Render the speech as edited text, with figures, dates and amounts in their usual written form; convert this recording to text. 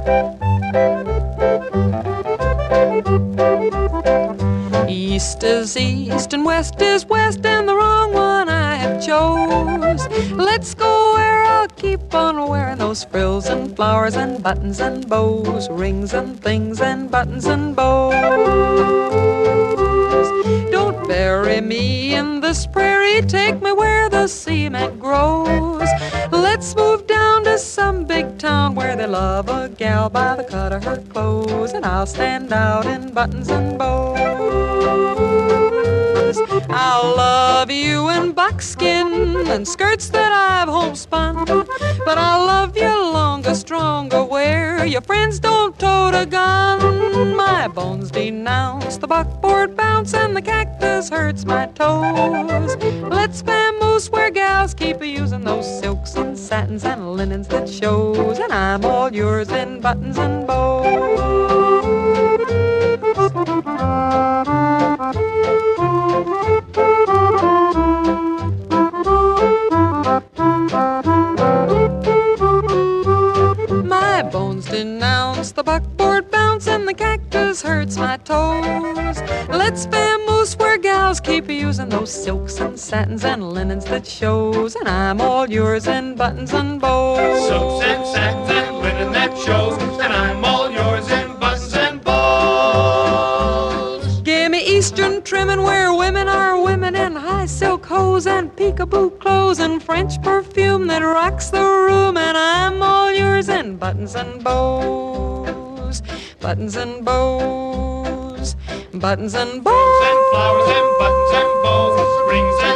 East is east and west is west, and the wrong one I have chose. Let's go where I'll keep on wearing those frills and flowers and buttons and bows, rings and things and buttons and bows. Don't bury me in this prairie, take me where the cement grows. Let's move down to some big town where they love a gal by the cut of her clothes, and I'll stand out in buttons and bows. I'll love you in buckskin and skirts that I've homespun, but I'll love you longer, stronger, where your friends don't tote a gun. My bones denounce the buckboard bounce, and the cactus hurts my toes. Let's vamoose where gals keep using those silks and satins and linens that shows, and I'm all yours in buttons and bows. My bones denounce the buckboard bounce, and the cactus hurts my toes. Let's vamoose where gals keep using those silks and satins and linens that shows, and I'm all yours in buttons and bows. Silks and satins and linen that shows, and I'm all yours in buttons and bows. Give me Eastern trimming where women are women in high silk hose and peekaboo clothes and French perfume that rocks the room, and I'm all yours in buttons and bows, buttons and bows, buttons and bows. And flowers and buttons and bows, rings and